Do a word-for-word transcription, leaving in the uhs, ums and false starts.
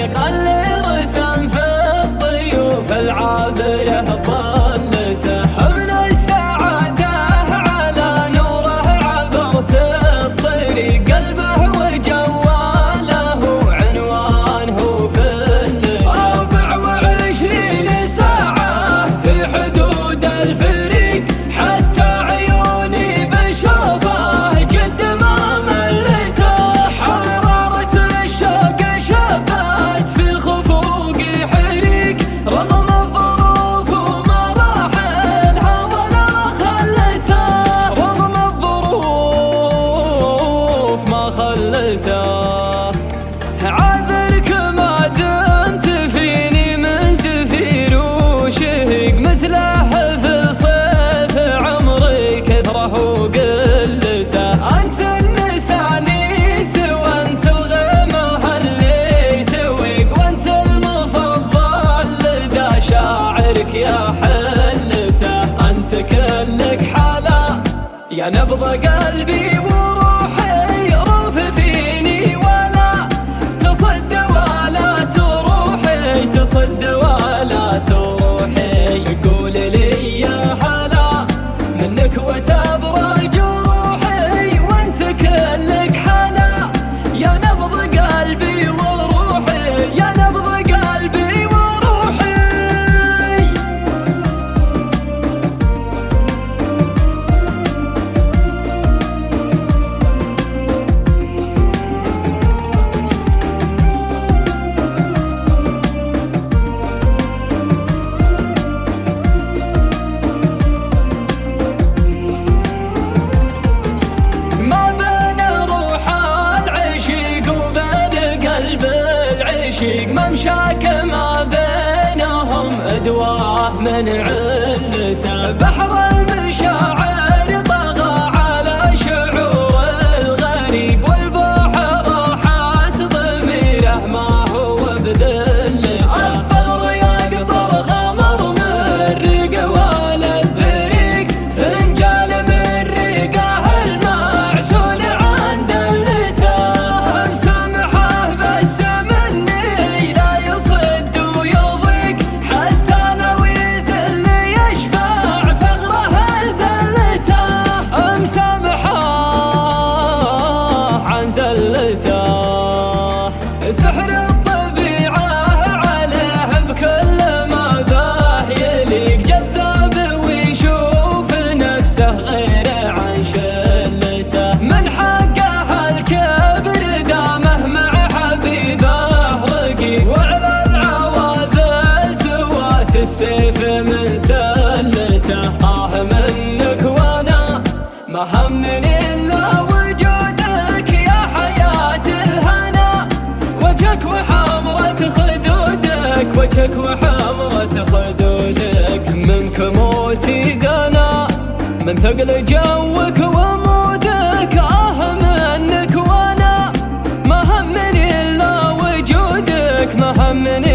لك اللي رسم في الضيوف العابره طلته حمل السعاده على نوره عبرت الطريق قلبه وجواله عنوانه فلته أربع وعشرين ساعة في حدود الفريق حتى عيوني بشوفه جد ما ملته حرارة الشوق شبت في خفوقي حريق رغم الظروف ومراحلها ولا خلته رغم الظروف ما خلته عذرك ما دمت فيني من زفير وشهق مثله في الصيف عمري كثره وقلته أنت النسانيس وأنت الغمه اللي تويق وأنت المفضل لدى شاعرك يا حلته أنت كلك حلا يا نبض قلبي وروحي روف فيني ولا تصد ولا تروحي تصد ولا تروحي قول لي يا هلا منك وتبرى جروحي وانت كلك حلا يا نبض قلبي وروحي يا نبض قلبي وروحي ممشاك ما بينهم ادواه من علته بحر المشاعر طغى على شعور الغريب والبحر راحت ضميره ما هو بذلته الثغر يقطر خمر من ريق ولا الفريق فنجال من ريقه المعسول عن دلته مسامحه بس زلته سحر الطبيعة عليه بكل ما باه يليق جذاب ويشوف نفسه غير عن شلته من حقه الكبر دامه مع حبيبه رقيق وعلى العواذل سوات السيف من سلته آه منك وانا ما همني الا وجهك وحمرة خدودك وجهك وحمرة خدودك منك موتي دنا من ثقل جوك ومودك آه منك وانا ما همني الا وجودك ما همني